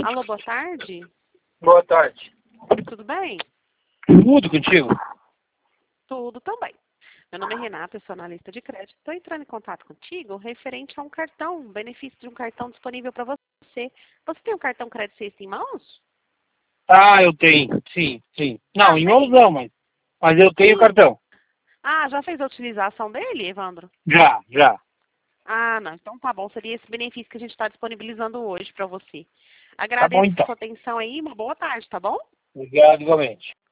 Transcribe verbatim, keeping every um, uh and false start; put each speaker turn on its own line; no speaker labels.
Alô, boa tarde.
Boa tarde.
Tudo bem?
Tudo contigo?
Tudo também. Meu nome é Renata, eu sou analista de crédito. Estou entrando em contato contigo referente a um cartão, um benefício de um cartão disponível para você. Você tem um cartão Crédito Sexta em mãos?
Ah, eu tenho. Sim, sim. Não,
Ah,
em
tem?
mãos não, mas, mas eu tenho
Sim.
cartão.
Ah, já fez a utilização dele, Evandro?
Já, já.
Ah, não. Então tá bom. Seria esse benefício que a gente está disponibilizando hoje para você.
Tá bom
Agradeço
então.
sua atenção aí. Uma boa tarde, tá bom?
Obrigado igualmente.